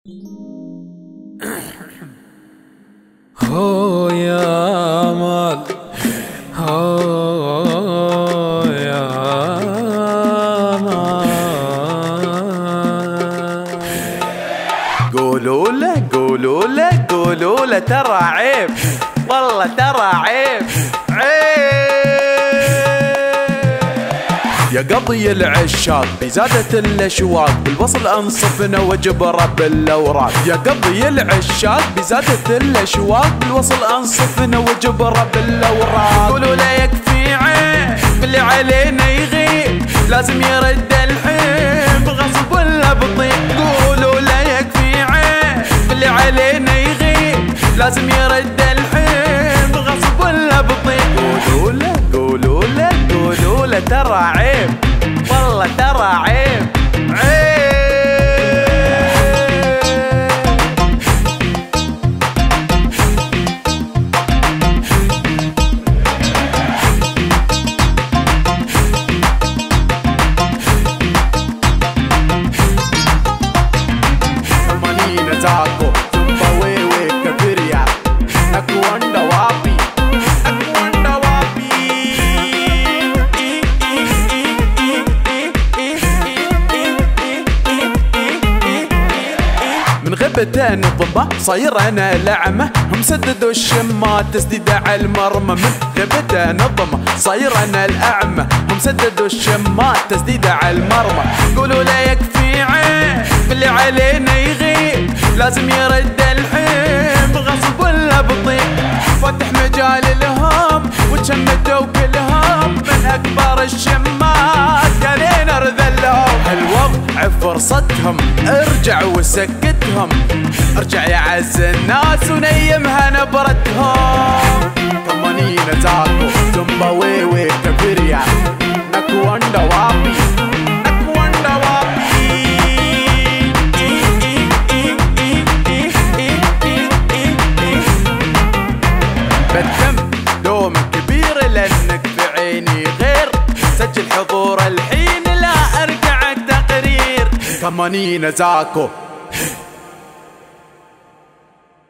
هو يا مال هو يا مال. قولوا له قولوا له قولوا له ترى عيب، والله ترى عيب يا قضي العشاق بزادة الاشواق، بالوصل انصفنا وجبره بالاوراق. يا قضي العشاق بزادة الاشواق، بالوصل انصفنا وجبره بالاوراق. قولوا لا يكفي عيب اللي علينا يغيب، لازم يرد الحين بغصب ولا بطيب. قولوا لا يكفي عيب اللي علينا يغيب، لازم يرد الحين بغصب ولا بطيب. قولوا له قولوا له قولوا له ترى عيب، والله ترى عيب Manina zako tumba wewe kafiria nakuanda wapi nakuanda wapi. من غبتين الضبة صاير انا لعمة، هم سددوا الشمات تسديد على المرمى. من غبتين الضبة صاير انا الاعمى، هم سددوا الشمات تسديد على المرمى. قولوا لا يكفي عيب اللي علينا يغيب، لازم يرد الحين بغصب ولا بطيب. فتح مجال الهم وتشمتوا كلهم، من اكبر الشمات كلينا رذلهم. هالوضع فرصتهم ارجع وسكتهم، ارجع يا عز الناس ونيمها نبرتهم. كمانينا زاكو زمبا ويوي كبيريا نكواندا وابي نكواندا وابي. بالدم دوم كبير لانك في عيني غير، سجل حضور الحين لا ارجع التقرير. كمانينا زاكو